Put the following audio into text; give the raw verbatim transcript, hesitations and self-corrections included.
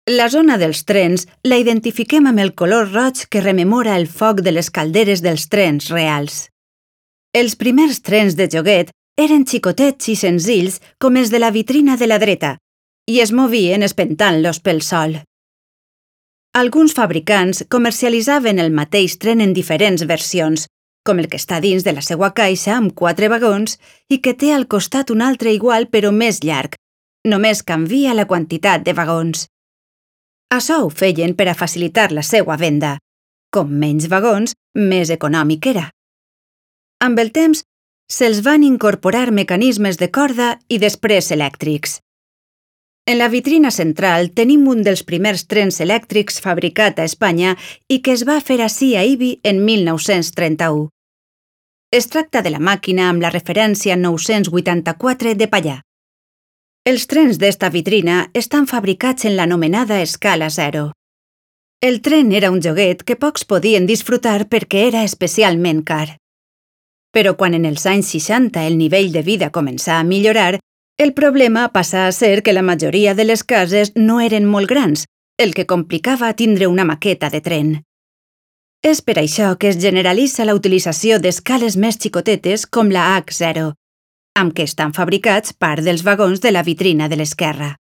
La zona dels trens la identifiquem amb el color roig que rememora el foc de les calderes dels trens reals. Els primers trens de joguet eren xicotets i senzills com els de la vitrina de la dreta i es movien espentant-los pel sol. Alguns fabricants comercialitzaven el mateix tren en diferents versions, com el que està dins de la seva caixa amb quatre vagons i que té al costat un altre igual però més llarg. Només canvia la quantitat de vagons. Això ho feien per a facilitar la seva venda. Com menys vagons, més econòmic era. Amb el temps, se'ls van incorporar mecanismes de corda i després elèctrics. En la vitrina central tenim un dels primers trens elèctrics fabricat a Espanya i que es va fer ací a Ibi en mil nou-cents trenta-u. Es tracta de la màquina amb la referència nou-cents vuitanta-quatre de Pallà. Els trens d'esta vitrina estan fabricats en l'anomenada escala zero. El tren era un joguet que pocs podien disfrutar perquè era especialment car. Però quan en els anys seixanta el nivell de vida començà a millorar, el problema passa a ser que la majoria de les cases no eren molt grans, el que complicava tindre una maqueta de tren. És per això que es generalitza la utilització d'escales més xicotetes com la hac zero, amb què estan fabricats part dels vagons de la vitrina de l'esquerra.